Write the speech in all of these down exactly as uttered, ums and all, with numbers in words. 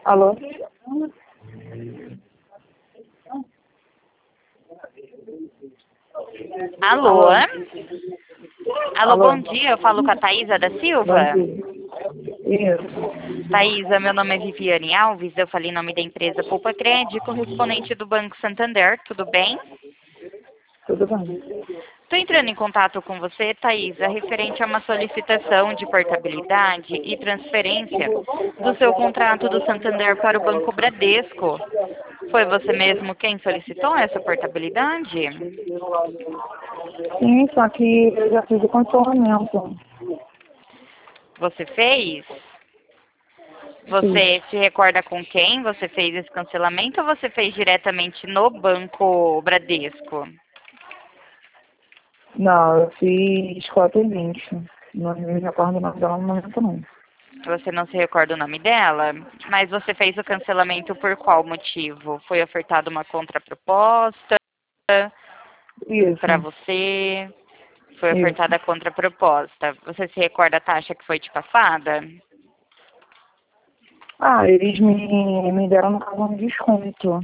Alô? Alô? Alô? Alô, Alô? bom dia. Eu falo com a Thaisa da Bom Silva. dia. Isso. Thaisa, meu nome é Viviane Alves. Eu falei em nome da empresa Poupa Crédito, correspondente do Banco Santander. Tudo bem? Tudo bem? Estou entrando em contato com você, Thaisa, referente a uma solicitação de portabilidade e transferência do seu contrato do Santander para o Banco Bradesco. Foi você mesmo quem solicitou essa portabilidade? Sim, só que eu já fiz o cancelamento. Você fez? Fiz. Você se recorda com quem você fez esse cancelamento ou você fez diretamente no Banco Bradesco? Não, eu fiz quatro e vinte. Não me recordo o nome dela no momento, não. Você não se recorda o nome dela? Mas você fez o cancelamento por qual motivo? Foi ofertada uma contraproposta para Isso. você? Foi Isso. ofertada a contraproposta. Você se recorda a taxa que foi te passada? Ah, eles me, me deram, no caso, um desconto.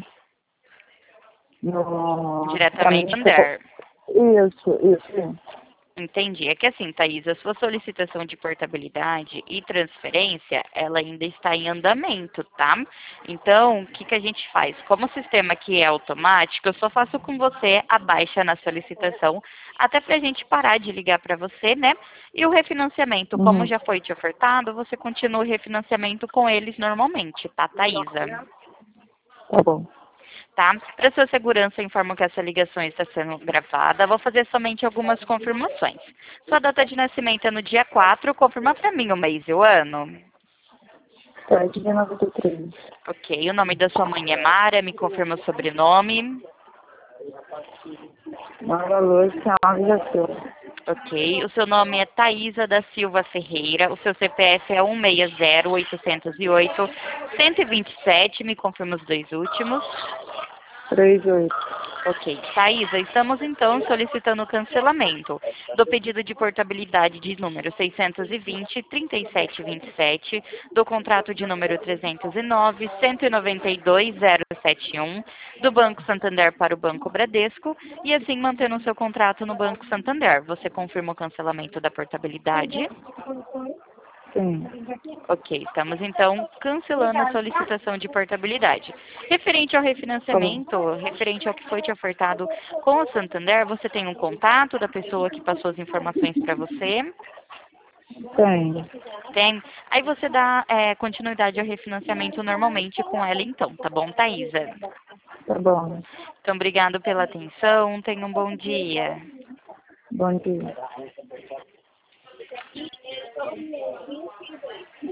No, pra mim, Diretamente do desculpa. Santander. Isso, isso. Entendi. É que assim, Thaisa, a sua solicitação de portabilidade e transferência, ela ainda está em andamento, tá? Então, o que, que a gente faz? Como o sistema aqui é automático, eu só faço com você a baixa na solicitação, até para a gente parar de ligar para você, né? E o refinanciamento, como Uhum. já foi te ofertado, você continua o refinanciamento com eles normalmente, tá, Thaisa? Tá bom. Tá? Para sua segurança, eu informo que essa ligação está sendo gravada. Vou fazer somente algumas confirmações. Sua data de nascimento é no dia quatro. Confirma para mim o mês e o ano. sete de noventa e três. Ok. O nome da sua mãe é Mara. Me confirma o sobrenome. Mara Lúcia Alves da Silva. Ok. O seu nome é Thaisa da Silva Ferreira. O seu C P F é um seis zero, oito zero oito, um dois sete. Me confirma os dois últimos. três oito. Ok. Thaisa, estamos então solicitando o cancelamento do pedido de portabilidade de número seiscentos e vinte, trinta e sete vinte e sete, do contrato de número trezentos e nove, cento e noventa e dois, zero sete um, do Banco Santander para o Banco Bradesco, e assim mantendo o seu contrato no Banco Santander. Você confirma o cancelamento da portabilidade? Sim. Ok, estamos então cancelando a solicitação de portabilidade. Referente ao Tá bom. refinanciamento, referente ao que foi te ofertado com o Santander, você tem um contato da pessoa que passou as informações para você? Tem. Tem. Aí você dá é, continuidade ao refinanciamento normalmente com ela então, tá bom, Thaisa? Tá bom. Então, obrigado pela atenção, tenha um bom dia. Bom dia.